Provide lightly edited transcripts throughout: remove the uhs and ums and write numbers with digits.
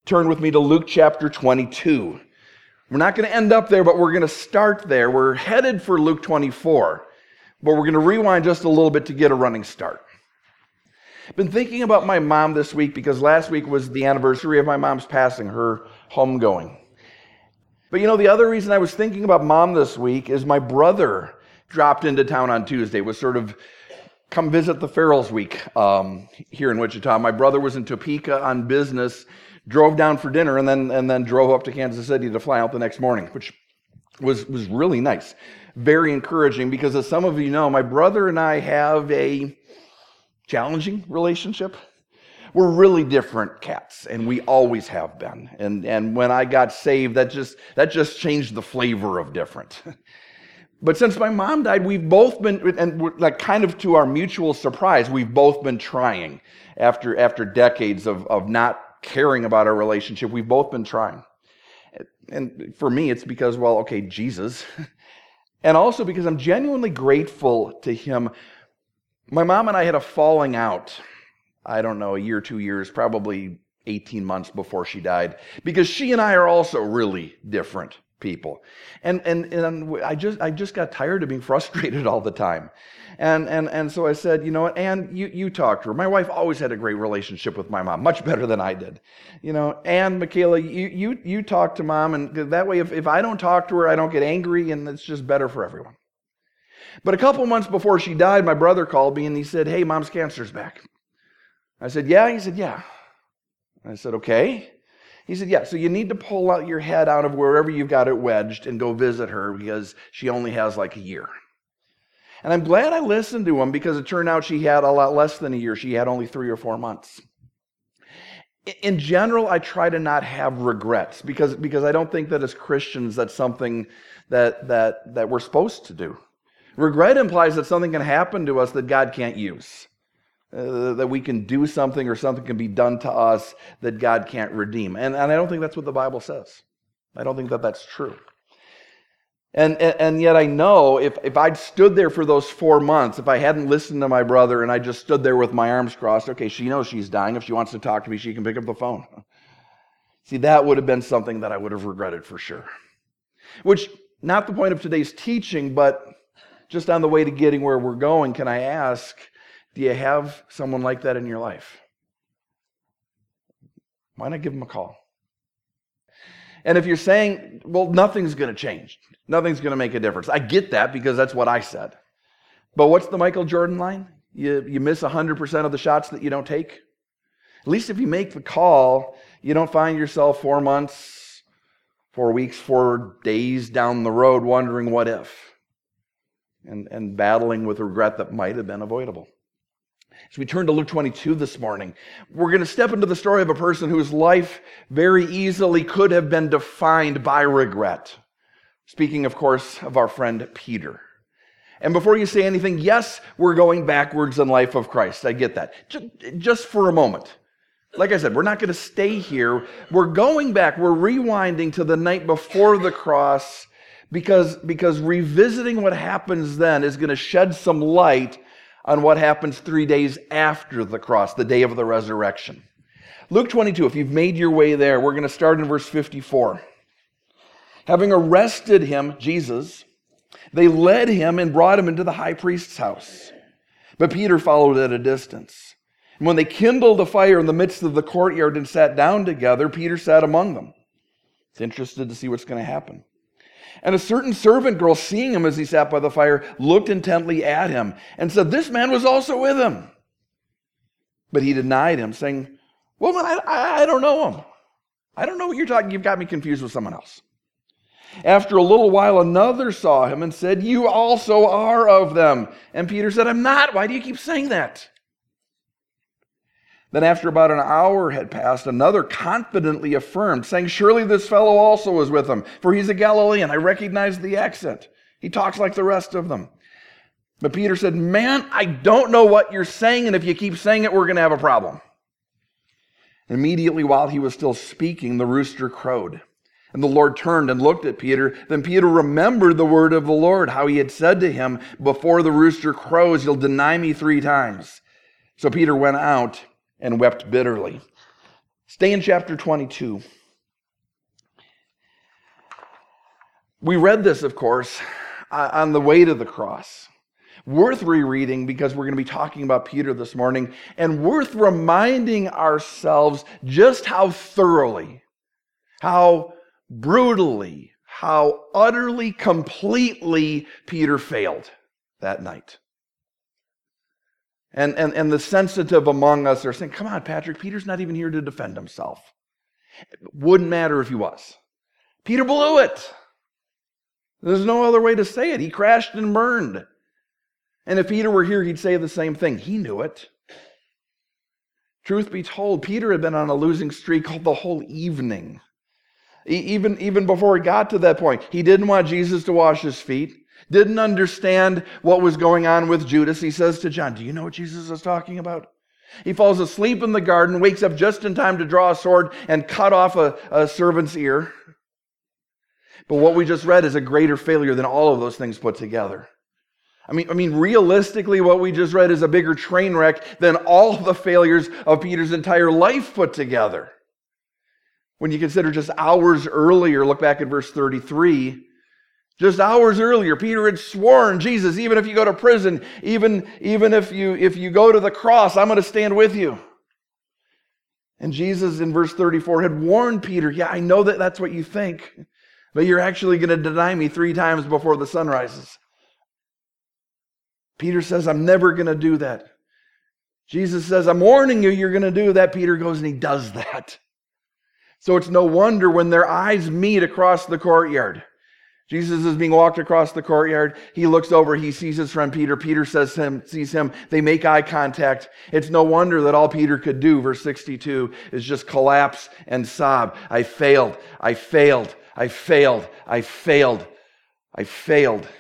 turn with me to Luke chapter 22. We're not going to end up there, but we're going to start there. We're headed for Luke 24, but we're going to rewind just a little bit to get a running start. I've been thinking about my mom this week because last week was the anniversary of my mom's passing, her homegoing. But the other reason I was thinking about mom this week is my brother dropped into town on Tuesday. It was sort of come visit the Farrells week here in Wichita. My brother was in Topeka on business, drove down for dinner, and then drove up to Kansas City to fly out the next morning, which was really nice. Very encouraging because, as some of you know, my brother and I have a challenging relationship. We're really different cats, and we always have been. And when I got saved, that just changed the flavor of different. But since my mom died, we've both been, and like kind of to our mutual surprise, we've both been trying after decades of not caring about our relationship. We've both been trying. And for me, it's because, Jesus. And also because I'm genuinely grateful to him. My mom and I had a falling out, I don't know, a year, 2 years, probably 18 months before she died, because she and I are also really different people. And I just got tired of being frustrated all the time. And so I said, you know what, Ann, you talk to her. My wife always had a great relationship with my mom, much better than I did. Ann, Michaela, you talk to mom, and that way if I don't talk to her, I don't get angry, and it's just better for everyone. But a couple months before she died, my brother called me and he said, "Hey, mom's cancer's back." I said, "Yeah?" He said, "Yeah." I said, "Okay." He said, "Yeah, so you need to pull out your head out of wherever you've got it wedged and go visit her because she only has like a year." And I'm glad I listened to him because it turned out she had a lot less than a year. She had only 3 or 4 months. In general, I try to not have regrets because I don't think that as Christians that's something that we're supposed to do. Regret implies that something can happen to us that God can't use. That we can do something or something can be done to us that God can't redeem. And I don't think that's what the Bible says. I don't think that that's true. And yet I know if I'd stood there for those 4 months, if I hadn't listened to my brother and I just stood there with my arms crossed, okay, she knows she's dying. If she wants to talk to me, she can pick up the phone. See, that would have been something that I would have regretted for sure. Which, not the point of today's teaching, but just on the way to getting where we're going, can I ask, do you have someone like that in your life? Why not give them a call? And if you're saying, well, nothing's going to change, nothing's going to make a difference, I get that because that's what I said. But what's the Michael Jordan line? You miss 100% of the shots that you don't take? At least if you make the call, you don't find yourself 4 months, 4 weeks, 4 days down the road wondering what if. And battling with regret that might have been avoidable. As we turn to Luke 22 this morning, we're going to step into the story of a person whose life very easily could have been defined by regret. Speaking, of course, of our friend Peter. And before you say anything, yes, we're going backwards in life of Christ. I get that. Just for a moment. Like I said, we're not going to stay here. We're going back. We're rewinding to the night before the cross because revisiting what happens then is going to shed some light on what happens 3 days after the cross, the day of the resurrection. Luke 22, if you've made your way there, we're going to start in verse 54. Having arrested him, Jesus, they led him and brought him into the high priest's house. But Peter followed at a distance. And when they kindled a fire in the midst of the courtyard and sat down together, Peter sat among them. He's interested to see what's going to happen. And a certain servant girl, seeing him as he sat by the fire, looked intently at him and said, "This man was also with him." But he denied him, saying, "Woman, I don't know him. I don't know what you're talking. You've got me confused with someone else." After a little while, another saw him and said, "You also are of them." And Peter said, "I'm not. Why do you keep saying that?" Then after about an hour had passed, another confidently affirmed, saying, "Surely this fellow also was with him, for he's a Galilean. I recognize the accent. He talks like the rest of them." But Peter said, "Man, I don't know what you're saying, and if you keep saying it, we're going to have a problem." Immediately while he was still speaking, the rooster crowed. And the Lord turned and looked at Peter. Then Peter remembered the word of the Lord, how he had said to him, "Before the rooster crows, you'll deny me 3 times." So Peter went out and wept bitterly. Stay in chapter 22. We read this, of course, on the way to the cross. Worth rereading because we're going to be talking about Peter this morning, and worth reminding ourselves just how thoroughly, how brutally, how utterly, completely Peter failed that night. And the sensitive among us are saying, come on, Patrick, Peter's not even here to defend himself. It wouldn't matter if he was. Peter blew it. There's no other way to say it. He crashed and burned. And if Peter were here, he'd say the same thing. He knew it. Truth be told, Peter had been on a losing streak the whole evening. Even before he got to that point, he didn't want Jesus to wash his feet. Didn't understand what was going on with Judas. He says to John, do you know what Jesus is talking about? He falls asleep in the garden, wakes up just in time to draw a sword and cut off a servant's ear. But what we just read is a greater failure than all of those things put together. I mean, realistically, what we just read is a bigger train wreck than all the failures of Peter's entire life put together. When you consider just hours earlier, look back at verse 33, just hours earlier, Peter had sworn, Jesus, even if you go to prison, even if you go to the cross, I'm going to stand with you. And Jesus in verse 34 had warned Peter, yeah, I know that that's what you think, but you're actually going to deny me 3 times before the sun rises. Peter says, I'm never going to do that. Jesus says, I'm warning you, you're going to do that. Peter goes and he does that. So it's no wonder when their eyes meet across the courtyard. Jesus is being walked across the courtyard. He looks over, he sees his friend Peter. Peter sees him. They make eye contact. It's no wonder that all Peter could do, verse 62, is just collapse and sob. I failed. I failed. I failed. I failed. I failed.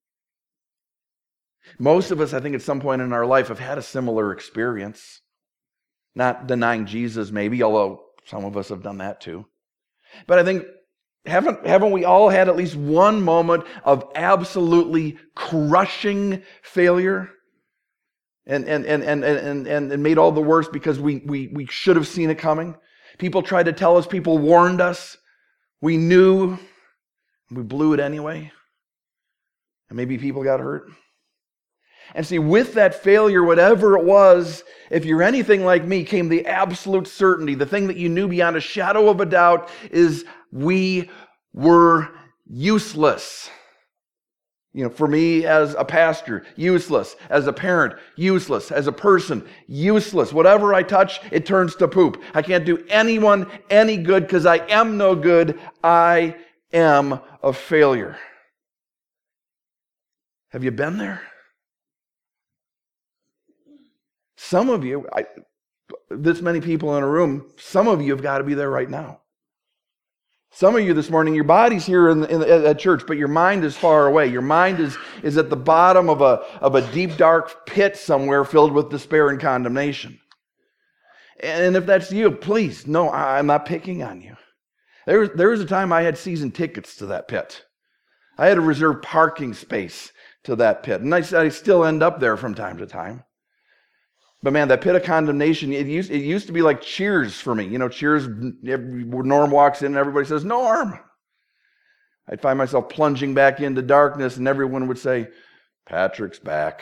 Most of us, I think, at some point in our life have had a similar experience. Not denying Jesus, maybe, although some of us have done that too. But I think, haven't we all had at least one moment of absolutely crushing failure? And made all the worse because we should have seen it coming. People tried to tell us, people warned us. We knew, we blew it anyway. And maybe people got hurt. And see, with that failure, whatever it was, if you're anything like me, came the absolute certainty. The thing that you knew beyond a shadow of a doubt is we were useless. You know, for me as a pastor, useless. As a parent, useless. As a person, useless. Whatever I touch, it turns to poop. I can't do anyone any good because I am no good. I am a failure. Have you been there? Some of you, this many people in a room, some of you have got to be there right now. Some of you this morning, your body's here at church, but your mind is far away. Your mind is at the bottom of a deep, dark pit somewhere filled with despair and condemnation. And if that's you, please, no, I'm not picking on you. There was a time I had season tickets to that pit. I had a reserved parking space to that pit. And I still end up there from time to time. But man, that pit of condemnation, it used to be like Cheers for me. You know, Cheers, Norm walks in and everybody says, Norm. I'd find myself plunging back into darkness and everyone would say, Patrick's back.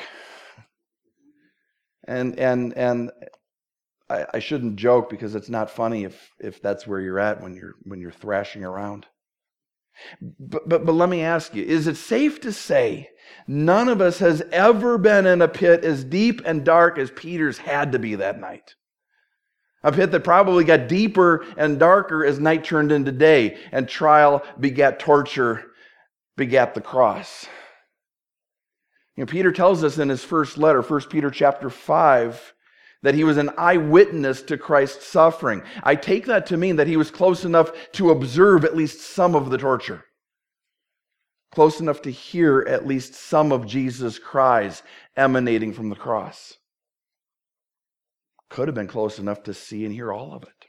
And I shouldn't joke because it's not funny if that's where you're at when you're thrashing around. But let me ask you, is it safe to say none of us has ever been in a pit as deep and dark as Peter's had to be that night? A pit that probably got deeper and darker as night turned into day, and trial begat torture, begat the cross. You know, Peter tells us in his first letter, 1 Peter chapter 5, that he was an eyewitness to Christ's suffering. I take that to mean that he was close enough to observe at least some of the torture. Close enough to hear at least some of Jesus' cries emanating from the cross. Could have been close enough to see and hear all of it.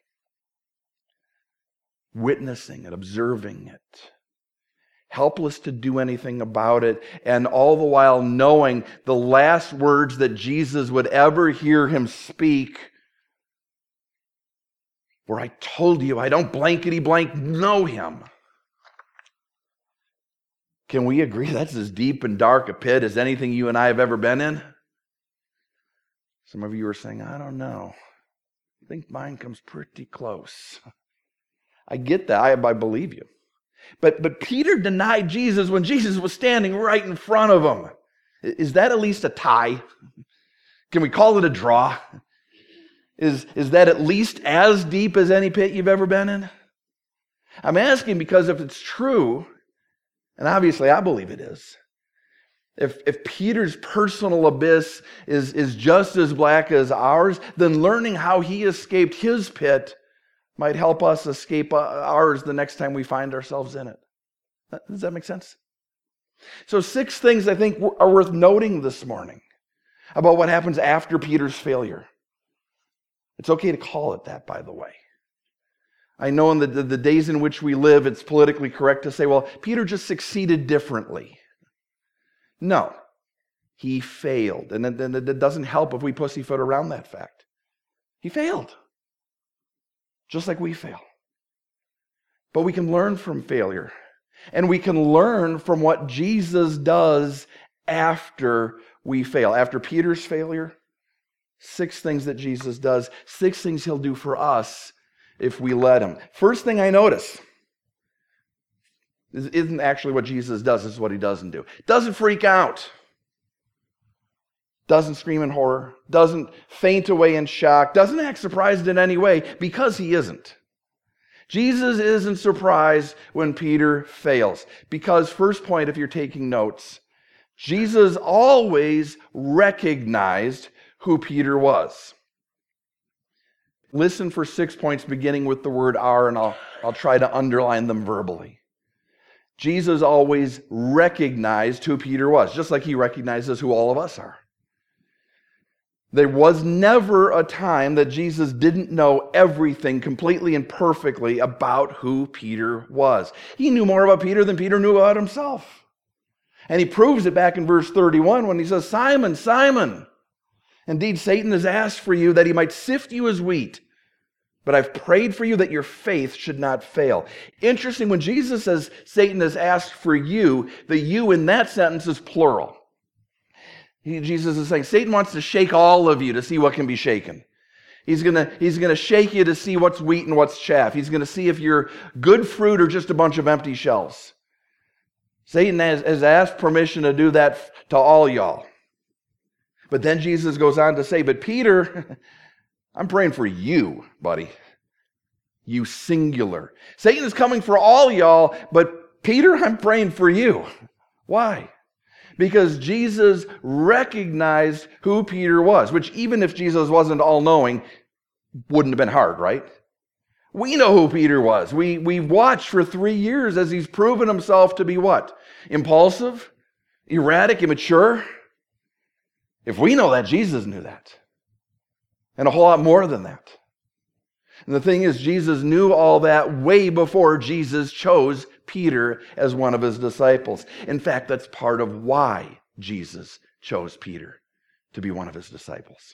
Witnessing it, observing it. Helpless to do anything about it, and all the while knowing the last words that Jesus would ever hear him speak where I told you I don't blankety blank know him. Can we agree that's as deep and dark a pit as anything you and I have ever been in? Some of you are saying, I don't know. I think mine comes pretty close. I get that. I believe you. But Peter denied Jesus when Jesus was standing right in front of him. Is that at least a tie? Can we call it a draw? Is that at least as deep as any pit you've ever been in? I'm asking because if it's true, and obviously I believe it is, if Peter's personal abyss is just as black as ours, then learning how he escaped his pit might help us escape ours the next time we find ourselves in it. Does that make sense? So 6 things I think are worth noting this morning about what happens after Peter's failure. It's okay to call it that, by the way. I know in the days in which we live, it's politically correct to say, well, Peter just succeeded differently. No, he failed. And it doesn't help if we pussyfoot around that fact. He failed, just like we fail. But we can learn from failure. And we can learn from what Jesus does after we fail. After Peter's failure, 6 things that Jesus does, 6 things he'll do for us if we let him. First thing I notice isn't actually what Jesus does, it's what he doesn't do. Doesn't freak out. Doesn't scream in horror. Doesn't faint away in shock. Doesn't act surprised in any way, because he isn't. Jesus isn't surprised when Peter fails. Because, first point, if you're taking notes, Jesus always recognized who Peter was. Listen for 6 points beginning with the word "are," and I'll try to underline them verbally. Jesus always recognized who Peter was, just like he recognizes who all of us are. There was never a time that Jesus didn't know everything completely and perfectly about who Peter was. He knew more about Peter than Peter knew about himself. And he proves it back in verse 31 when he says, "Simon, Simon, indeed Satan has asked for you that he might sift you as wheat. But I've prayed for you that your faith should not fail." Interesting, when Jesus says Satan has asked for you, the "you" in that sentence is plural. Jesus is saying Satan wants to shake all of you to see what can be shaken. He's gonna shake you to see what's wheat and what's chaff. He's gonna see if you're good fruit or just a bunch of empty shells. Satan has asked permission to do that to all y'all. But then Jesus goes on to say, "But Peter, I'm praying for you, buddy. You singular. Satan is coming for all y'all, but Peter, I'm praying for you." Why? Because Jesus recognized who Peter was, which even if Jesus wasn't all-knowing, wouldn't have been hard, right? We know who Peter was. We've watched for 3 years as he's proven himself to be what? Impulsive? Erratic? Immature? If we know that, Jesus knew that. And a whole lot more than that. And the thing is, Jesus knew all that way before Jesus chose Peter as one of his disciples. In fact, that's part of why Jesus chose Peter to be one of his disciples.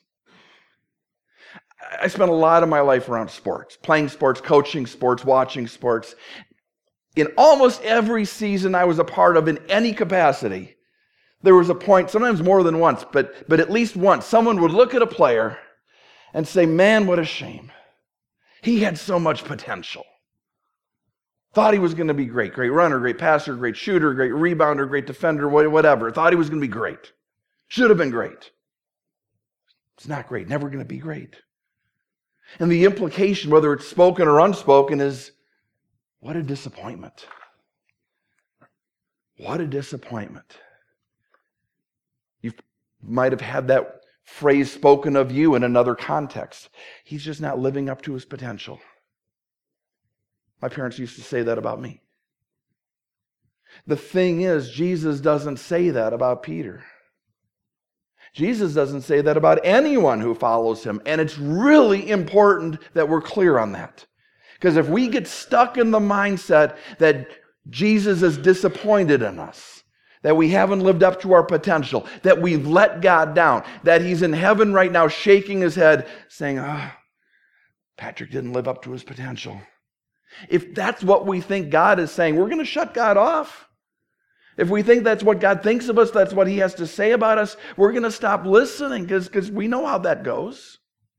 I spent a lot of my life around sports, playing sports, coaching sports, watching sports. In almost every season I was a part of in any capacity, there was a point, sometimes more than once, but at least once, someone would look at a player and say, "Man, what a shame. He had so much potential. Thought he was going to be great. Great runner, great passer, great shooter, great rebounder, great defender, whatever. Thought he was going to be great. Should have been great. It's not great. Never going to be great." And the implication, whether it's spoken or unspoken, is what a disappointment. What a disappointment. You might have had that phrase spoken of you in another context. He's just not living up to his potential. My parents used to say that about me. The thing is, Jesus doesn't say that about Peter. Jesus doesn't say that about anyone who follows him. And it's really important that we're clear on that. Because if we get stuck in the mindset that Jesus is disappointed in us, that we haven't lived up to our potential, that we've let God down, that he's in heaven right now shaking his head saying, Patrick didn't live up to his potential. If that's what we think God is saying, we're going to shut God off. If we think that's what God thinks of us, that's what he has to say about us, we're going to stop listening because we know how that goes.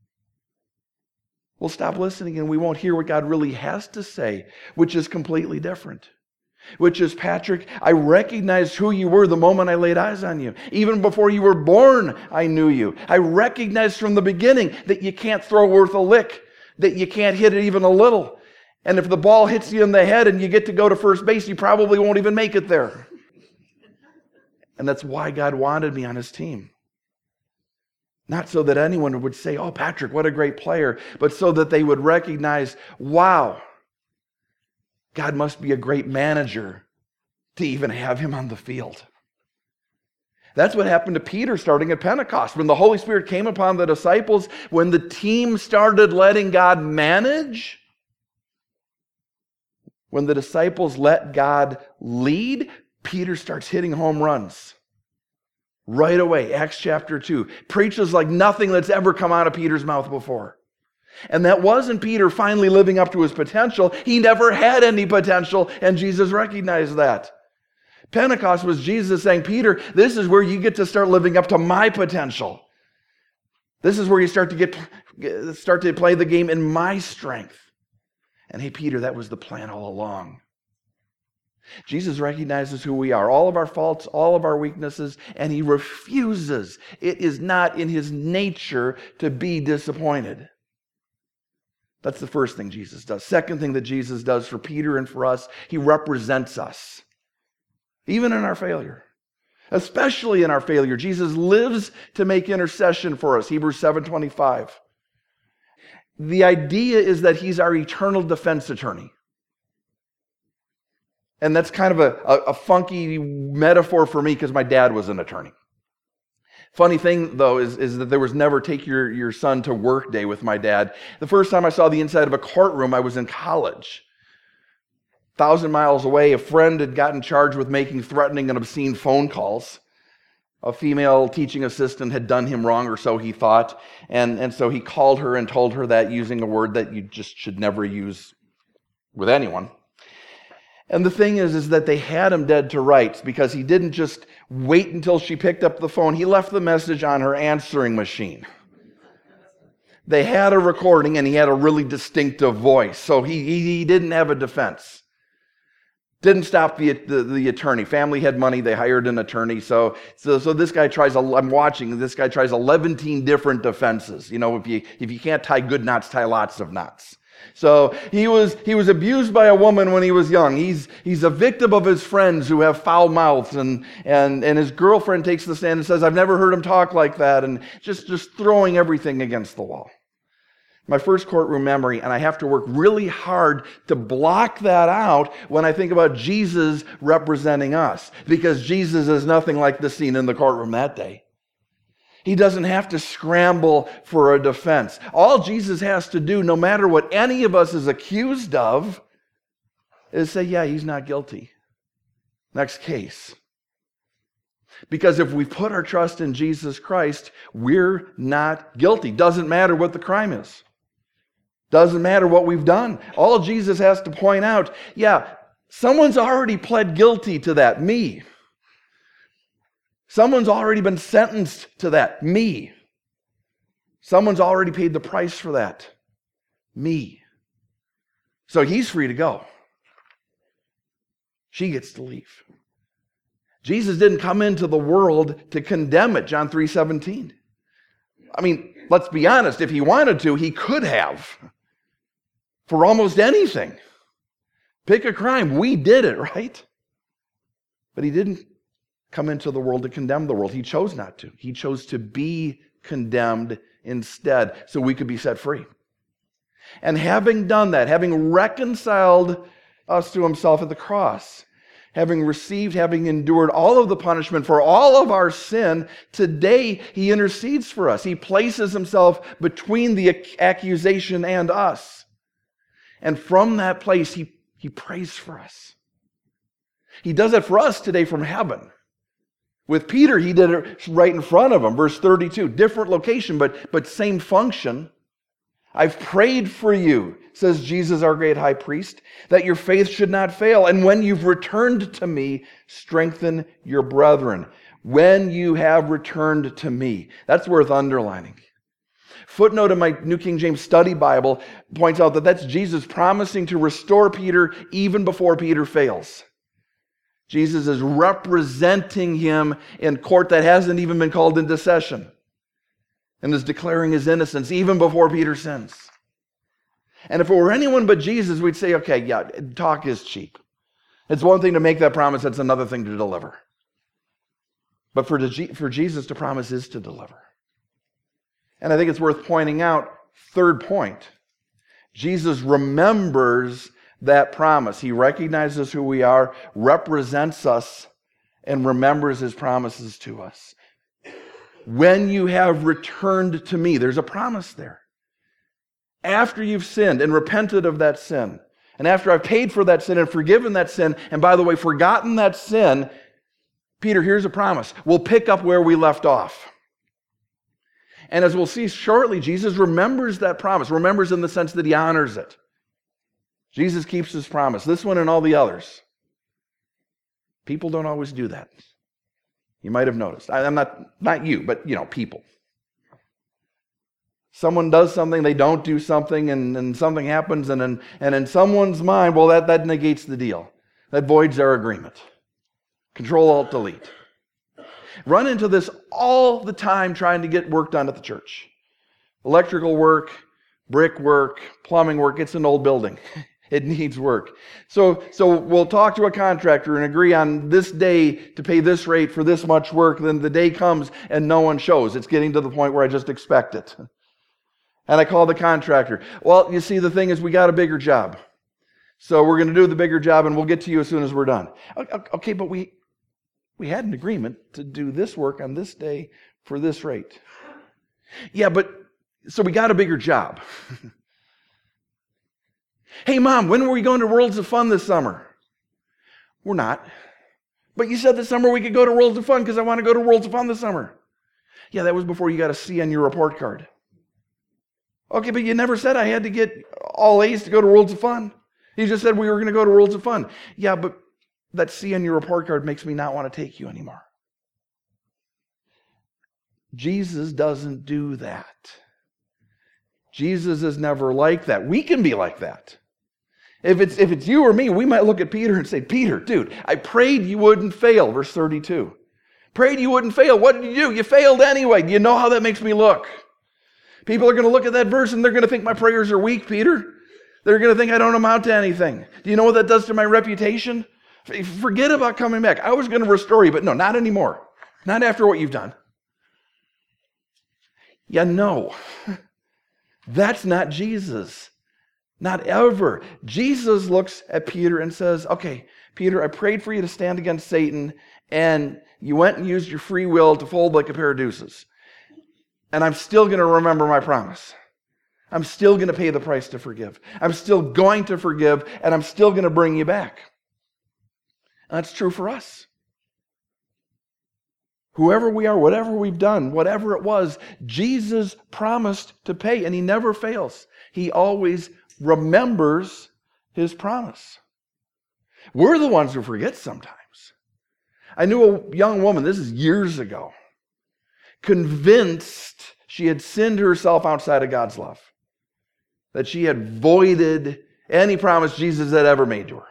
We'll stop listening and we won't hear what God really has to say, which is completely different. Which is, Patrick, I recognized who you were the moment I laid eyes on you. Even before you were born, I knew you. I recognized from the beginning that you can't throw worth a lick, that you can't hit it even a little. And if the ball hits you in the head and you get to go to first base, you probably won't even make it there. And that's why God wanted me on his team. Not so that anyone would say, oh, Patrick, what a great player, but so that they would recognize, wow, God must be a great manager to even have him on the field. That's what happened to Peter starting at Pentecost. When the Holy Spirit came upon the disciples, when the team started letting God manage, when the disciples let God lead, Peter starts hitting home runs. Right away, Acts chapter 2. Preaches like nothing that's ever come out of Peter's mouth before. And that wasn't Peter finally living up to his potential. He never had any potential, and Jesus recognized that. Pentecost was Jesus saying, Peter, this is where you get to start living up to my potential. This is where you start to play the game in my strength. And hey, Peter, that was the plan all along. Jesus recognizes who we are, all of our faults, all of our weaknesses, and he refuses. It is not in his nature to be disappointed. That's the first thing Jesus does. Second thing that Jesus does for Peter and for us, he represents us. Even in our failure. Especially in our failure. Jesus lives to make intercession for us. Hebrews 7:25. The idea is that he's our eternal defense attorney. And that's kind of a funky metaphor for me because my dad was an attorney. Funny thing, though, is that there was never take your son to work day with my dad. The first time I saw the inside of a courtroom, I was in college. 1,000 miles away, a friend had gotten charged with making threatening and obscene phone calls. A female teaching assistant had done him wrong, or so he thought. And so he called her and told her that, using a word that you just should never use with anyone. And the thing is that they had him dead to rights because he didn't just wait until she picked up the phone. He left the message on her answering machine. They had a recording and he had a really distinctive voice. So he didn't have a defense. Didn't stop the attorney. Family had money. They hired an attorney. So this guy tries, I'm watching, this guy tries 11 different defenses. You know, if you can't tie good knots, tie lots of knots. So he was abused by a woman when he was young. He's a victim of his friends who have foul mouths, and his girlfriend takes the stand and says, I've never heard him talk like that, and just throwing everything against the wall. My first courtroom memory, and I have to work really hard to block that out when I think about Jesus representing us, because Jesus is nothing like the scene in the courtroom that day. He doesn't have to scramble for a defense. All Jesus has to do, no matter what any of us is accused of, is say, yeah, he's not guilty. Next case. Because if we put our trust in Jesus Christ, we're not guilty. Doesn't matter what the crime is. Doesn't matter what we've done. All Jesus has to point out, yeah, someone's already pled guilty to that, me. Someone's already been sentenced to that, me. Someone's already paid the price for that, me. So he's free to go. She gets to leave. Jesus didn't come into the world to condemn it, John 3:17. I mean, let's be honest, if he wanted to, he could have. For almost anything. Pick a crime, we did it, right? But he didn't come into the world to condemn the world. He chose not to. He chose to be condemned instead so we could be set free. And having done that, having reconciled us to himself at the cross, having endured all of the punishment for all of our sin, today he intercedes for us. He places himself between the accusation and us. And from that place, he prays for us. He does it for us today from heaven. With Peter, he did it right in front of him. Verse 32, different location, but same function. I've prayed for you, says Jesus, our great high priest, that your faith should not fail. And when you've returned to me, strengthen your brethren. When you have returned to me. That's worth underlining. Footnote in my New King James Study Bible points out that that's Jesus promising to restore Peter even before Peter fails. Jesus is representing him in court that hasn't even been called into session, and is declaring his innocence even before Peter sins. And if it were anyone but Jesus, we'd say, okay, yeah, talk is cheap. It's one thing to make that promise, it's another thing to deliver. But for Jesus to promise is to deliver. And I think it's worth pointing out, third point, Jesus remembers that promise. He recognizes who we are, represents us, and remembers his promises to us. When you have returned to me, there's a promise there. After you've sinned and repented of that sin, and after I've paid for that sin and forgiven that sin, and by the way, forgotten that sin, Peter, here's a promise. We'll pick up where we left off. And as we'll see shortly, Jesus remembers that promise, remembers in the sense that he honors it. Jesus keeps his promise, this one and all the others. People don't always do that. You might have noticed. I'm not you, but people. Someone does something, they don't do something, and something happens, and in someone's mind, well, that negates the deal. That voids our agreement. Control-Alt-Delete. Run into this all the time trying to get work done at the church. Electrical work, brick work, plumbing work. It's an old building. It needs work. So we'll talk to a contractor and agree on this day to pay this rate for this much work. Then the day comes and no one shows. It's getting to the point where I just expect it. And I call the contractor. Well, you see, the thing is we got a bigger job. So we're going to do the bigger job and we'll get to you as soon as we're done. Okay, but we had an agreement to do this work on this day for this rate. Yeah, but so we got a bigger job. Hey, Mom, when were we going to Worlds of Fun this summer? We're not. But you said this summer we could go to Worlds of Fun because I want to go to Worlds of Fun this summer. Yeah, that was before you got a C on your report card. Okay, but you never said I had to get all A's to go to Worlds of Fun. You just said we were going to go to Worlds of Fun. Yeah, but that C on your report card makes me not want to take you anymore. Jesus doesn't do that. Jesus is never like that. We can be like that. If it's you or me, we might look at Peter and say, Peter, dude, I prayed you wouldn't fail. Verse 32. Prayed you wouldn't fail. What did you do? You failed anyway. Do you know how that makes me look? People are going to look at that verse and they're going to think my prayers are weak, Peter. They're going to think I don't amount to anything. Do you know what that does to my reputation? Forget about coming back. I was going to restore you, but no, not anymore. Not after what you've done. Yeah, no. That's not Jesus. Not ever. Jesus looks at Peter and says, okay, Peter, I prayed for you to stand against Satan, and you went and used your free will to fold like a pair of deuces. And I'm still going to remember my promise. I'm still going to pay the price to forgive. I'm still going to forgive, and I'm still going to bring you back. And that's true for us. Whoever we are, whatever we've done, whatever it was, Jesus promised to pay, and he never fails. He always remembers his promise. We're the ones who forget sometimes. I knew a young woman, this is years ago, convinced she had sinned herself outside of God's love, that she had voided any promise Jesus had ever made to her.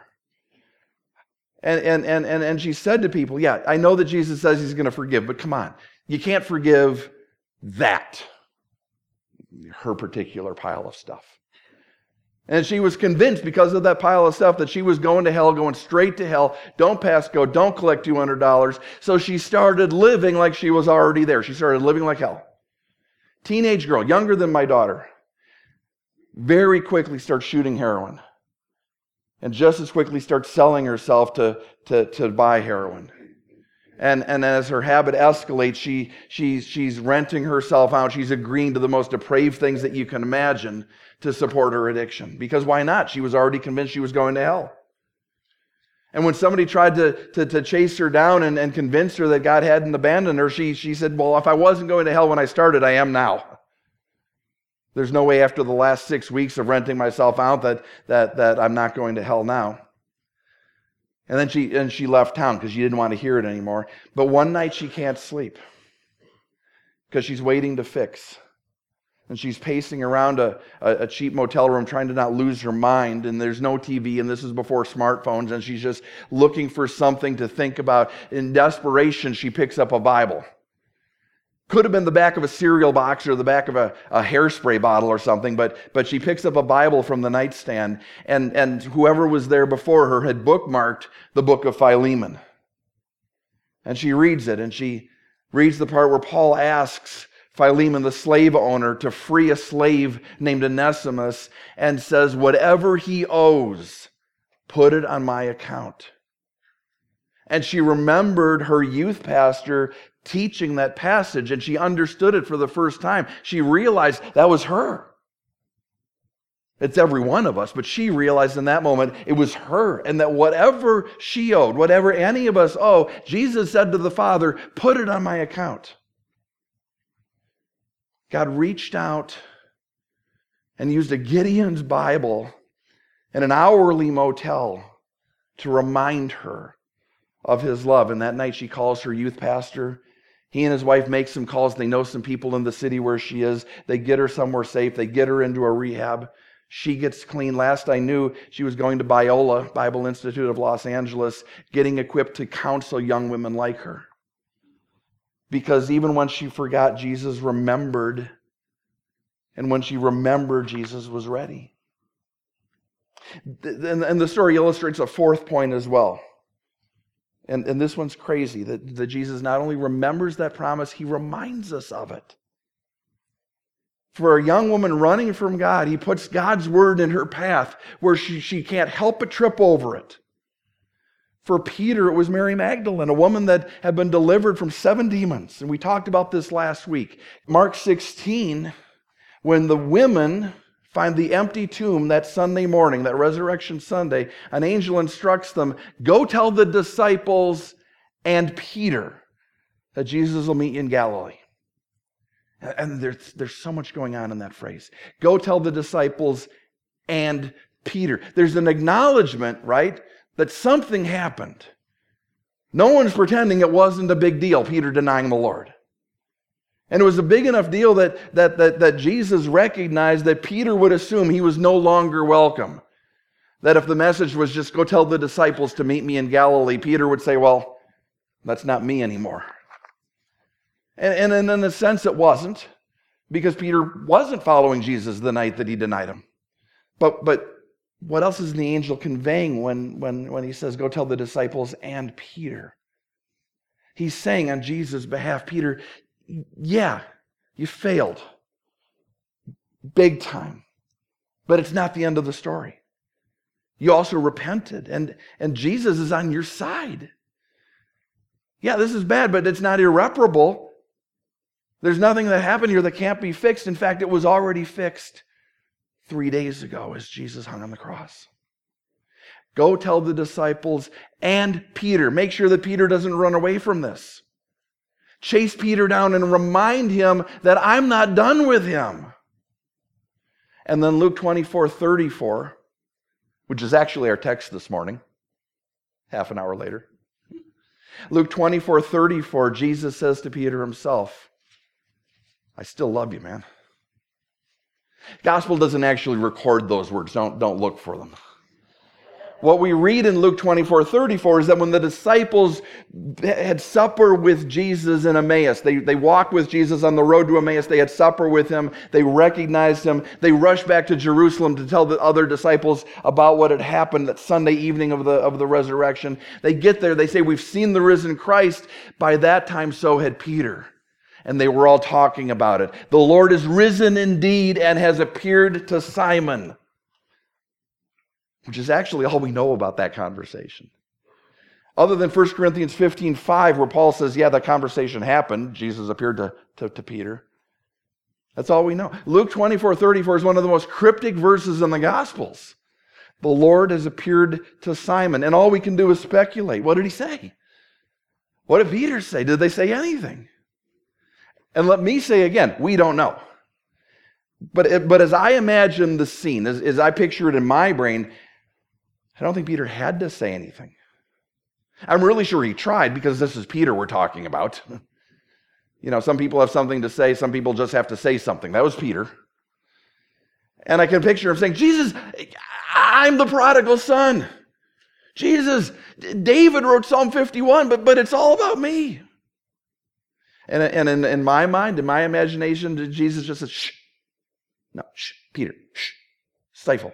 And she said to people, yeah, I know that Jesus says he's going to forgive, but come on, you can't forgive that, her particular pile of stuff. And she was convinced because of that pile of stuff that she was going to hell, going straight to hell. Don't pass go, don't collect $200. So she started living like she was already there. She started living like hell. Teenage girl, younger than my daughter, very quickly starts shooting heroin. And just as quickly starts selling herself to buy heroin. And as her habit escalates, she's renting herself out. She's agreeing to the most depraved things that you can imagine to support her addiction. Because why not? She was already convinced she was going to hell. And when somebody tried to chase her down and convince her that God hadn't abandoned her, she said, well, if I wasn't going to hell when I started, I am now. There's no way after the last 6 weeks of renting myself out that I'm not going to hell now. And then she left town because she didn't want to hear it anymore. But one night she can't sleep because she's waiting to fix. And she's pacing around a cheap motel room trying to not lose her mind. And there's no TV, and this is before smartphones. And she's just looking for something to think about. In desperation, she picks up a Bible. Could have been the back of a cereal box or the back of a hairspray bottle or something, but she picks up a Bible from the nightstand, and whoever was there before her had bookmarked the book of Philemon. And she reads it, and she reads the part where Paul asks Philemon, the slave owner, to free a slave named Onesimus, and says, whatever he owes, put it on my account. And she remembered her youth pastor teaching that passage, and she understood it for the first time. She realized that was her. It's every one of us, but she realized in that moment it was her, and that whatever she owed, whatever any of us owe, Jesus said to the Father, put it on my account. God reached out and used a Gideon's Bible in an hourly motel to remind her of his love. And that night she calls her youth pastor. He and his wife make some calls. They know some people in the city where she is. They get her somewhere safe. They get her into a rehab. She gets clean. Last I knew, she was going to Biola, Bible Institute of Los Angeles, getting equipped to counsel young women like her. Because even when she forgot, Jesus remembered. And when she remembered, Jesus was ready. And the story illustrates a fourth point as well. And this one's crazy, that Jesus not only remembers that promise, he reminds us of it. For a young woman running from God, he puts God's word in her path where she can't help but trip over it. For Peter, it was Mary Magdalene, a woman that had been delivered from 7 demons. And we talked about this last week. Mark 16, when the women find the empty tomb that Sunday morning, that Resurrection Sunday, an angel instructs them, go tell the disciples and Peter that Jesus will meet you in Galilee. And there's so much going on in that phrase. Go tell the disciples and Peter. There's an acknowledgement, right, that something happened. No one's pretending it wasn't a big deal, Peter denying the Lord. And it was a big enough deal that Jesus recognized that Peter would assume he was no longer welcome. That if the message was just go tell the disciples to meet me in Galilee, Peter would say, well, that's not me anymore. And in a sense it wasn't, because Peter wasn't following Jesus the night that he denied him. But what else is the angel conveying when he says, go tell the disciples and Peter? He's saying on Jesus' behalf, Peter, yeah, you failed. Big time. But it's not the end of the story. You also repented, and Jesus is on your side. Yeah, this is bad, but it's not irreparable. There's nothing that happened here that can't be fixed. In fact, it was already fixed 3 days ago as Jesus hung on the cross. Go tell the disciples and Peter. Make sure that Peter doesn't run away from this. Chase Peter down and remind him that I'm not done with him. And then Luke 24:34, which is actually our text this morning, half an hour later. Luke 24:34, Jesus says to Peter himself, I still love you, man. Gospel doesn't actually record those words. Don't look for them. What we read in Luke 24:34 is that when the disciples had supper with Jesus in Emmaus, they walked with Jesus on the road to Emmaus, they had supper with him, they recognized him, they rushed back to Jerusalem to tell the other disciples about what had happened that Sunday evening of the resurrection. They get there, they say, we've seen the risen Christ. By that time, so had Peter. And they were all talking about it. The Lord is risen indeed and has appeared to Simon. Which is actually all we know about that conversation. Other than 1 Corinthians 15:5, where Paul says, yeah, that conversation happened. Jesus appeared to Peter. That's all we know. Luke 24:34 is one of the most cryptic verses in the Gospels. The Lord has appeared to Simon. And all we can do is speculate. What did he say? What did Peter say? Did they say anything? And let me say again, we don't know. But as I imagine the scene, as I picture it in my brain, I don't think Peter had to say anything. I'm really sure he tried, because this is Peter we're talking about. You know, some people have something to say, some people just have to say something. That was Peter. And I can picture him saying, Jesus, I'm the prodigal son. Jesus, David wrote Psalm 51, but it's all about me. And in my mind, in my imagination, Jesus just says, shh. No, shh, Peter, shh, stifle.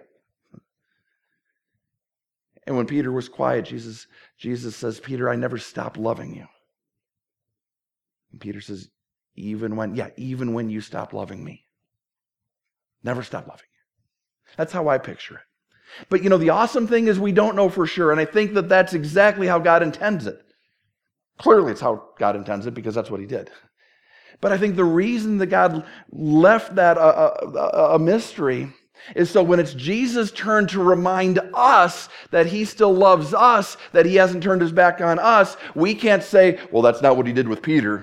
And when Peter was quiet, Jesus says, Peter, I never stopped loving you. And Peter says, even when you stop loving me. Never stop loving you. That's how I picture it. But the awesome thing is we don't know for sure, and I think that that's exactly how God intends it. Clearly it's how God intends it, because that's what he did. But I think the reason that God left that a mystery is so when it's Jesus' turn to remind us that he still loves us, that he hasn't turned his back on us, we can't say, well, that's not what he did with Peter.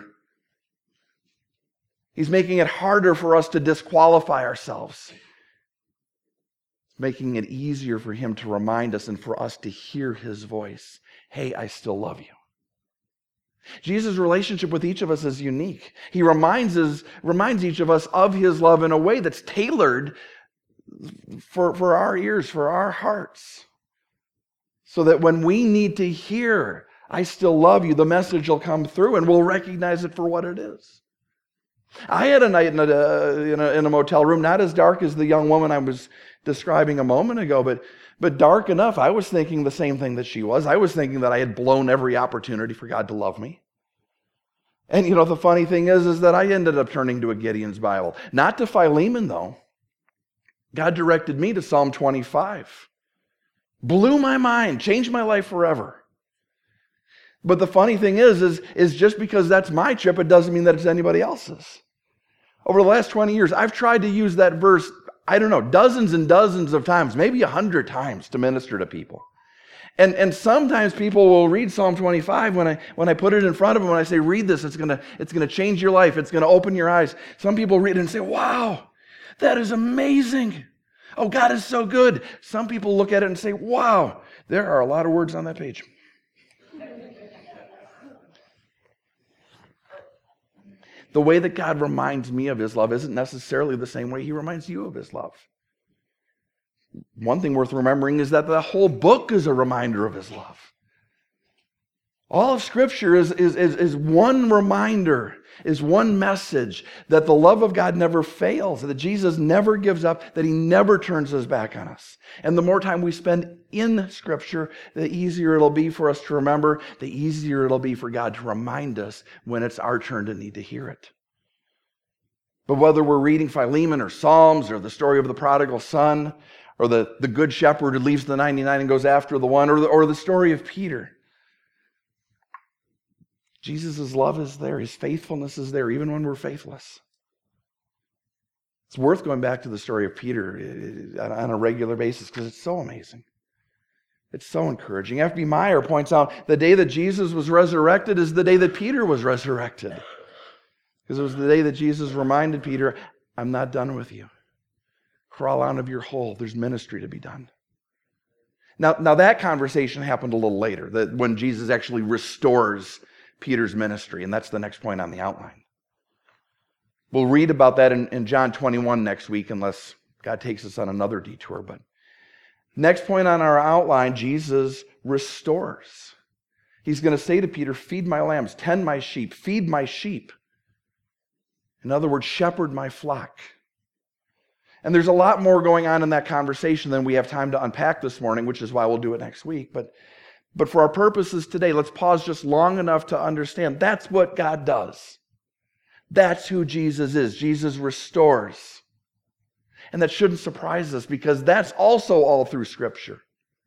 He's making it harder for us to disqualify ourselves. Making it easier for him to remind us and for us to hear his voice. Hey, I still love you. Jesus' relationship with each of us is unique. He reminds each of us of his love in a way that's tailored for our ears, for our hearts. So that when we need to hear, I still love you, the message will come through and we'll recognize it for what it is. I had a night in a motel room, not as dark as the young woman I was describing a moment ago, but dark enough. I was thinking the same thing that she was. I was thinking that I had blown every opportunity for God to love me. And the funny thing is that I ended up turning to a Gideon's Bible. Not to Philemon, though. God directed me to Psalm 25. Blew my mind, changed my life forever. But the funny thing is just because that's my trip, it doesn't mean that it's anybody else's. Over the last 20 years, I've tried to use that verse, I don't know, dozens and dozens of times, maybe 100 times to minister to people. And sometimes people will read Psalm 25 when I put it in front of them, when I say, read this, it's gonna change your life, it's gonna open your eyes. Some people read it and say, wow, that is amazing. Oh, God is so good. Some people look at it and say, wow, there are a lot of words on that page. The way that God reminds me of his love isn't necessarily the same way he reminds you of his love. One thing worth remembering is that the whole book is a reminder of his love. All of Scripture is one reminder, is one message that the love of God never fails, that Jesus never gives up, that he never turns his back on us. And the more time we spend in Scripture, the easier it'll be for us to remember, the easier it'll be for God to remind us when it's our turn to need to hear it. But whether we're reading Philemon or Psalms or the story of the prodigal son or the good shepherd who leaves the 99 and goes after the one, or the story of Peter, Jesus' love is there. His faithfulness is there, even when we're faithless. It's worth going back to the story of Peter on a regular basis because it's so amazing. It's so encouraging. F.B. Meyer points out the day that Jesus was resurrected is the day that Peter was resurrected. Because it was the day that Jesus reminded Peter, I'm not done with you. Crawl out of your hole. There's ministry to be done. Now that conversation happened a little later, when Jesus actually restores Peter's ministry, and that's the next point on the outline. We'll read about that in John 21 next week, unless God takes us on another detour. But next point on our outline, Jesus restores. He's going to say to Peter, feed my lambs, tend my sheep, feed my sheep. In other words, shepherd my flock. And there's a lot more going on in that conversation than we have time to unpack this morning, which is why we'll do it next week. But for our purposes today, let's pause just long enough to understand that's what God does. That's who Jesus is. Jesus restores. And that shouldn't surprise us because that's also all through Scripture.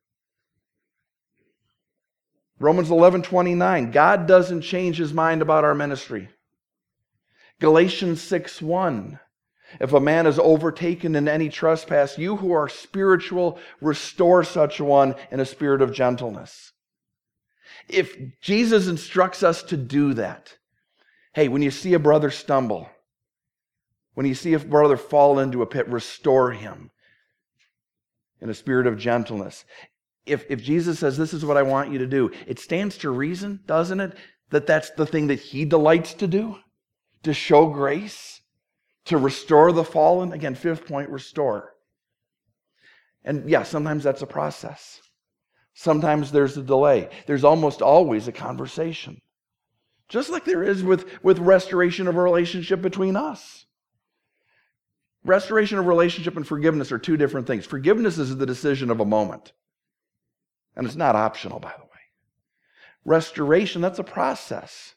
Romans 11:29, God doesn't change his mind about our ministry. Galatians 6:1, if a man is overtaken in any trespass, you who are spiritual, restore such one in a spirit of gentleness. If Jesus instructs us to do that, hey, when you see a brother stumble, When you see a brother fall into a pit, restore him in a spirit of gentleness. If Jesus says, this is what I want you to do, it stands to reason, doesn't it, that that's the thing that he delights to do, to show grace, to restore the fallen. Again, fifth point, restore. And yeah, sometimes that's a process. Sometimes there's a delay. There's almost always a conversation. Just like there is with restoration of a relationship between us. Restoration of relationship and forgiveness are two different things. Forgiveness is the decision of a moment. And it's not optional, by the way. Restoration, that's a process.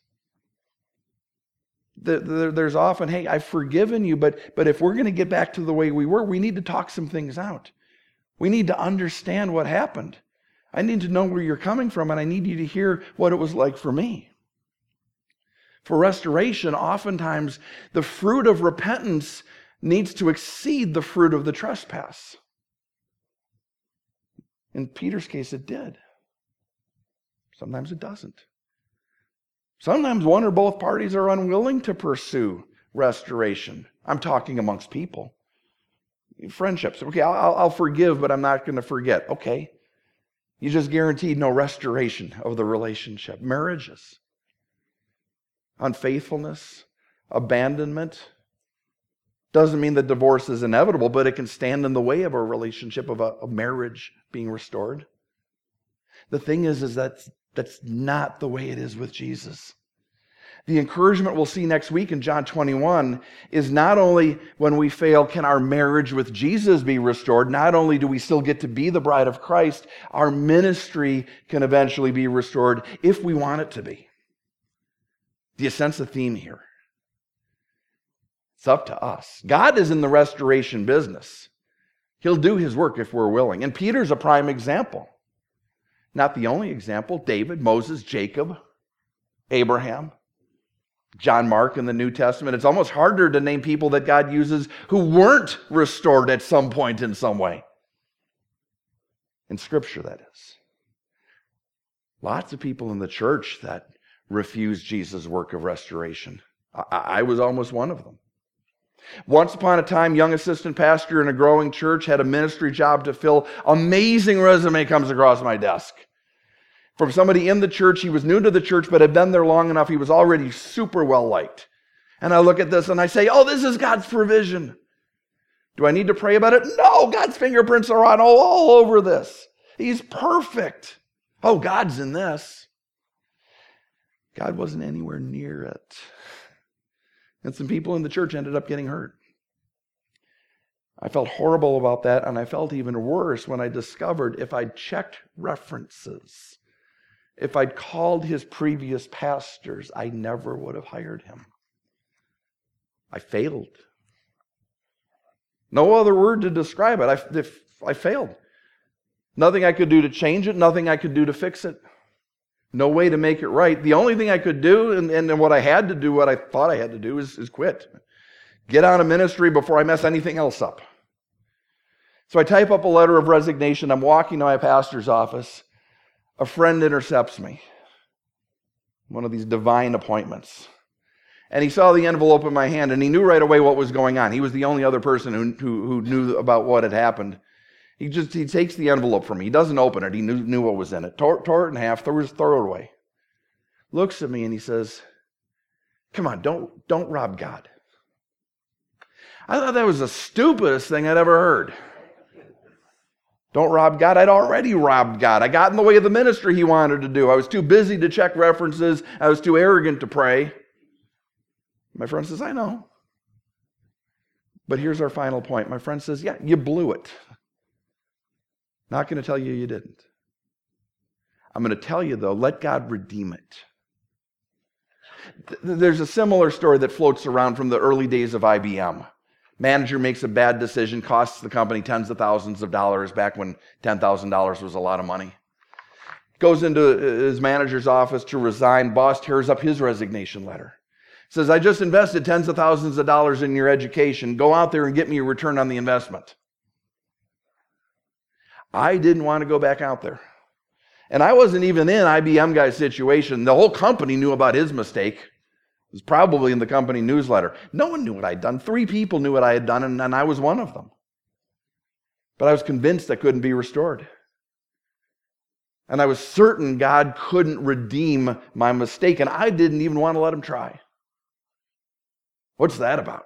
There's often, hey, I've forgiven you, but if we're going to get back to the way we were, we need to talk some things out. We need to understand what happened. I need to know where you're coming from, and I need you to hear what it was like for me. For restoration, oftentimes, the fruit of repentance needs to exceed the fruit of the trespass. In Peter's case, it did. Sometimes it doesn't. Sometimes one or both parties are unwilling to pursue restoration. I'm talking amongst people. Friendships. Okay, I'll forgive, but I'm not going to forget. Okay. You just guaranteed no restoration of the relationship. Marriages. Unfaithfulness. Abandonment. Doesn't mean that divorce is inevitable, but it can stand in the way of a relationship, of a marriage being restored. The thing is that's not the way it is with Jesus. The encouragement we'll see next week in John 21 is not only when we fail can our marriage with Jesus be restored, not only do we still get to be the bride of Christ, our ministry can eventually be restored if we want it to be. Do you sense the theme here? It's up to us. God is in the restoration business. He'll do his work if we're willing. And Peter's a prime example. Not the only example. David, Moses, Jacob, Abraham, John Mark in the New Testament. It's almost harder to name people that God uses who weren't restored at some point in some way. In Scripture, that is. Lots of people in the church that refuse Jesus' work of restoration. I was almost one of them. Once upon a time, young assistant pastor in a growing church, had a ministry job to fill. Amazing resume comes across my desk. From somebody in the church. He was new to the church, but had been there long enough. He was already super well liked. And I look at this and I say, oh, this is God's provision. Do I need to pray about it? No, God's fingerprints are on all over this. He's perfect. Oh, God's in this. God wasn't anywhere near it. And some people in the church ended up getting hurt. I felt horrible about that, and I felt even worse when I discovered if I'd checked references, if I'd called his previous pastors, I never would have hired him. I failed. No other word to describe it. I failed. Nothing I could do to change it, nothing I could do to fix it. No way to make it right. The only thing I could do, and what I had to do, what I thought I had to do, is quit. Get out of ministry before I mess anything else up. So I type up a letter of resignation. I'm walking to my pastor's office. A friend intercepts me. One of these divine appointments. And he saw the envelope in my hand, and he knew right away what was going on. He was the only other person who knew about what had happened. He takes the envelope from me. He doesn't open it. He knew what was in it. Tore it in half, throw it away. Looks at me and he says, come on, don't rob God. I thought that was the stupidest thing I'd ever heard. Don't rob God. I'd already robbed God. I got in the way of the ministry he wanted to do. I was too busy to check references. I was too arrogant to pray. My friend says, I know. But here's our final point. My friend says, yeah, you blew it. Not going to tell you didn't. I'm going to tell you, though, let God redeem it. There's a similar story that floats around from the early days of IBM. Manager makes a bad decision, costs the company tens of thousands of dollars back when $10,000 was a lot of money. Goes into his manager's office to resign. Boss tears up his resignation letter. Says, I just invested tens of thousands of dollars in your education. Go out there and get me a return on the investment. I didn't want to go back out there. And I wasn't even in IBM guy's situation. The whole company knew about his mistake. was probably in the company newsletter. No one knew what I'd done. 3 people knew what I had done, and I was one of them. But I was convinced I couldn't be restored. And I was certain God couldn't redeem my mistake, and I didn't even want to let him try. What's that about?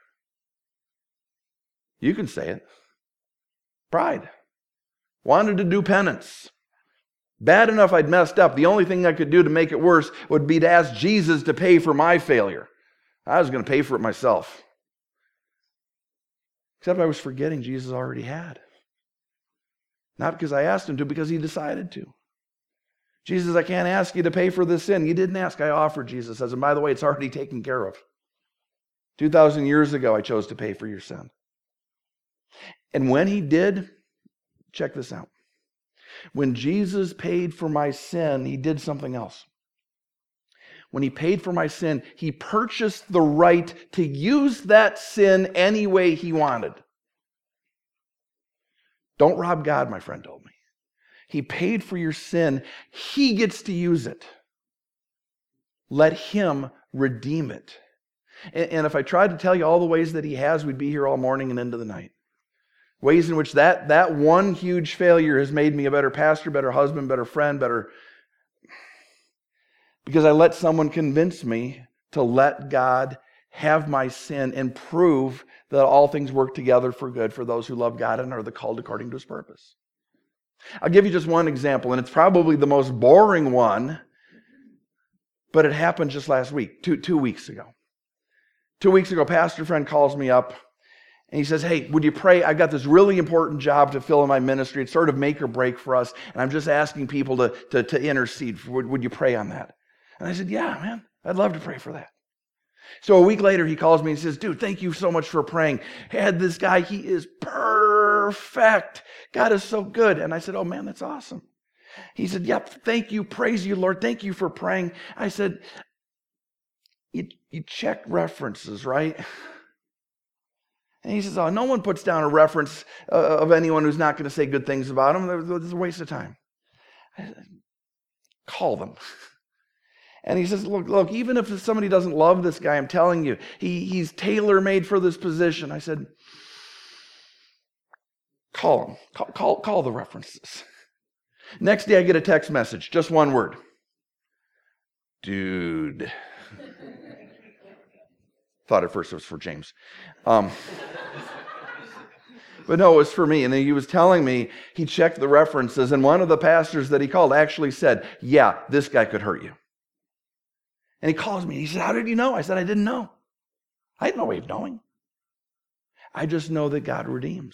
You can say it. Pride. Wanted to do penance. Bad enough I'd messed up. The only thing I could do to make it worse would be to ask Jesus to pay for my failure. I was going to pay for it myself. Except I was forgetting Jesus already had. Not because I asked him to, because he decided to. Jesus, I can't ask you to pay for this sin. You didn't ask, I offered, Jesus says. And by the way, it's already taken care of. 2,000 years ago, I chose to pay for your sin. And when he did, check this out. When Jesus paid for my sin, he did something else. When he paid for my sin, he purchased the right to use that sin any way he wanted. Don't rob God, my friend told me. He paid for your sin. He gets to use it. Let him redeem it. And if I tried to tell you all the ways that he has, we'd be here all morning and into the night. Ways in which that one huge failure has made me a better pastor, better husband, better friend, better... Because I let someone convince me to let God have my sin and prove that all things work together for good for those who love God and are the called according to his purpose. I'll give you just one example, and it's probably the most boring one, but it happened just last week, two weeks ago. 2 weeks ago, a pastor friend calls me up, and he says, hey, would you pray? I've got this really important job to fill in my ministry. It's sort of make or break for us, and I'm just asking people to intercede. Would you pray on that? And I said, yeah, man, I'd love to pray for that. So a week later, he calls me and says, dude, thank you so much for praying. I had this guy, he is perfect. God is so good. And I said, oh man, that's awesome. He said, yep, thank you, praise you, Lord. Thank you for praying. I said, you check references, right? And he says, oh, no one puts down a reference of anyone who's not going to say good things about him. It's a waste of time. I said, call them. And he says, look, even if somebody doesn't love this guy, I'm telling you, he's tailor-made for this position. I said, call him. Call the references. Next day, I get a text message, just one word. Dude. Thought at first it was for James. But no, it was for me. And he was telling me he checked the references, and one of the pastors that he called actually said, yeah, this guy could hurt you. And he calls me. He said, how did you know? I said, I didn't know. I had no way of knowing. I just know that God redeems.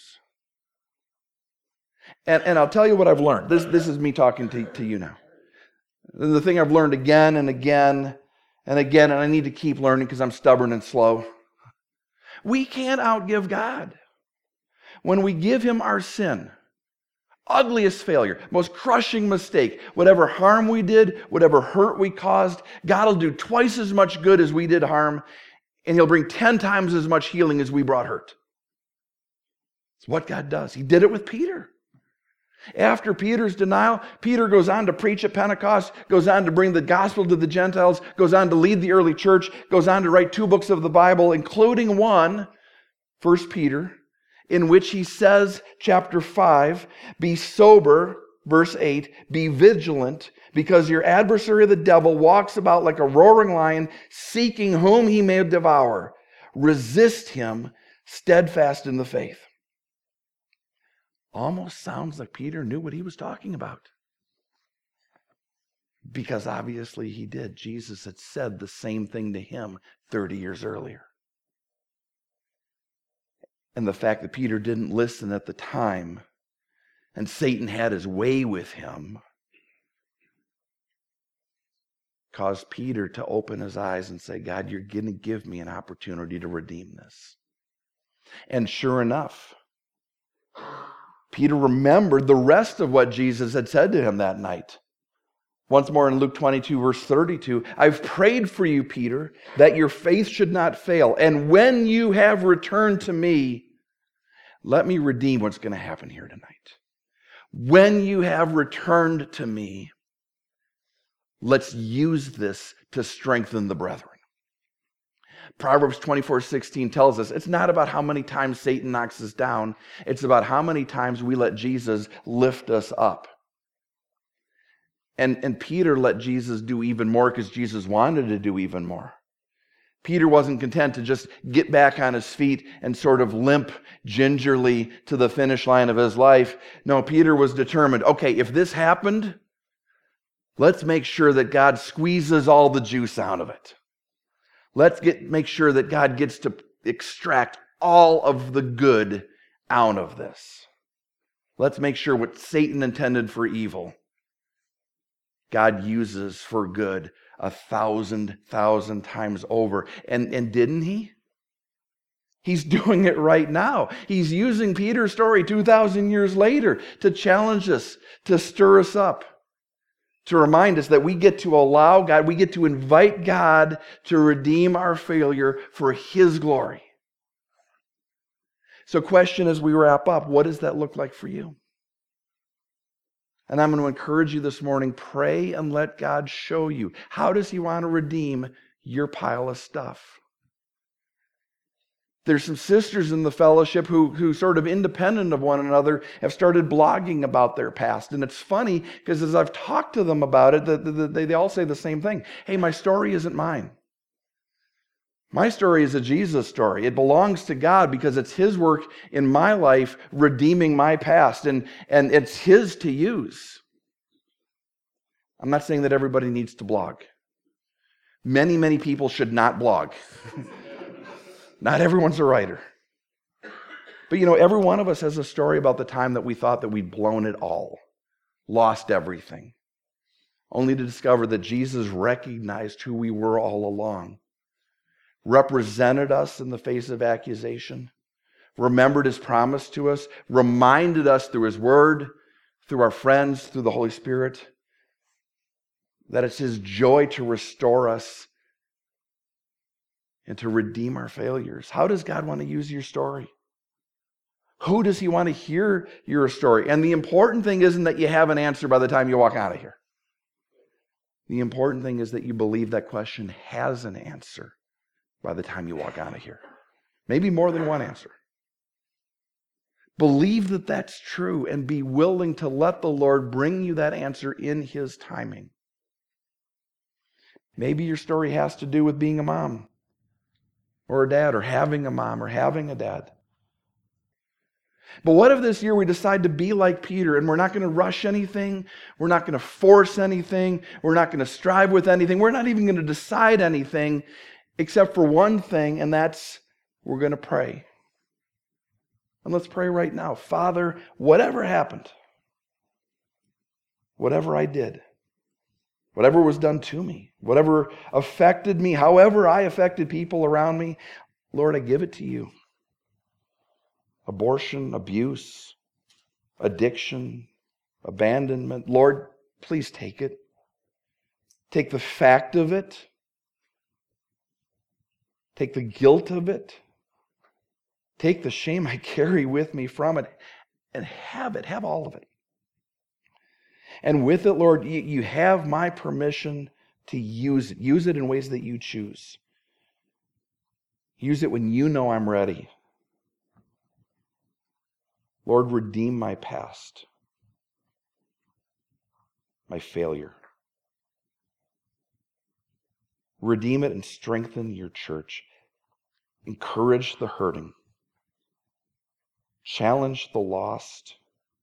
And I'll tell you what I've learned. This is me talking to you now. The thing I've learned again and again and again, and I need to keep learning because I'm stubborn and slow. We can't outgive God. When we give him our sin, ugliest failure, most crushing mistake, whatever harm we did, whatever hurt we caused, God will do twice as much good as we did harm, and he'll bring 10 times as much healing as we brought hurt. It's what God does. He did it with Peter. After Peter's denial, Peter goes on to preach at Pentecost, goes on to bring the gospel to the Gentiles, goes on to lead the early church, goes on to write 2 books of the Bible, including one, 1 Peter, in which he says, chapter 5, be sober, verse 8, be vigilant, because your adversary the devil walks about like a roaring lion, seeking whom he may devour. Resist him, steadfast in the faith. Almost sounds like Peter knew what he was talking about. Because obviously he did. Jesus had said the same thing to him 30 years earlier. And the fact that Peter didn't listen at the time, and Satan had his way with him, caused Peter to open his eyes and say, God, you're going to give me an opportunity to redeem this. And sure enough, Peter remembered the rest of what Jesus had said to him that night. Once more in Luke 22, verse 32, I've prayed for you, Peter, that your faith should not fail. And when you have returned to me, let me redeem what's going to happen here tonight. When you have returned to me, let's use this to strengthen the brethren. Proverbs 24:16 tells us it's not about how many times Satan knocks us down. It's about how many times we let Jesus lift us up. And Peter let Jesus do even more because Jesus wanted to do even more. Peter wasn't content to just get back on his feet and sort of limp gingerly to the finish line of his life. No, Peter was determined, okay, if this happened, let's make sure that God squeezes all the juice out of it. Let's make sure that God gets to extract all of the good out of this. Let's make sure what Satan intended for evil, God uses for good 1,000 times over. And didn't he? He's doing it right now. He's using Peter's story 2,000 years later to challenge us, to stir us up, to remind us that we get to allow God, we get to invite God to redeem our failure for His glory. So question as we wrap up, what does that look like for you? And I'm going to encourage you this morning, pray and let God show you. How does He want to redeem your pile of stuff? There's some sisters in the fellowship who sort of independent of one another have started blogging about their past. And it's funny because as I've talked to them about it, they all say the same thing. Hey, my story isn't mine. My story is a Jesus story. It belongs to God because it's His work in my life redeeming my past, and it's His to use. I'm not saying that everybody needs to blog. Many people should not blog. Not everyone's a writer. But every one of us has a story about the time that we thought that we'd blown it all, lost everything, only to discover that Jesus recognized who we were all along, represented us in the face of accusation, remembered His promise to us, reminded us through His Word, through our friends, through the Holy Spirit, that it's His joy to restore us and to redeem our failures. How does God want to use your story? Who does He want to hear your story? And the important thing isn't that you have an answer by the time you walk out of here. The important thing is that you believe that question has an answer by the time you walk out of here. Maybe more than one answer. Believe that that's true and be willing to let the Lord bring you that answer in His timing. Maybe your story has to do with being a mom or a dad, or having a mom or having a dad. But what if this year we decide to be like Peter and we're not going to rush anything, we're not going to force anything, we're not going to strive with anything, we're not even going to decide anything except for one thing, and that's we're going to pray. And let's pray right now. Father, whatever happened, whatever I did, whatever was done to me, whatever affected me, however I affected people around me, Lord, I give it to you. Abortion, abuse, addiction, abandonment. Lord, please take it. Take the fact of it. Take the guilt of it. Take the shame I carry with me from it and have all of it. And with it, Lord, you have my permission to use it. Use it in ways that you choose. Use it when you know I'm ready. Lord, redeem my past, my failure. Redeem it and strengthen your church. Encourage the hurting. Challenge the lost.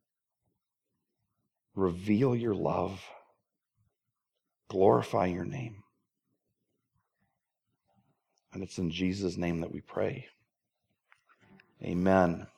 Reveal your love. Glorify your name. And it's in Jesus' name that we pray. Amen.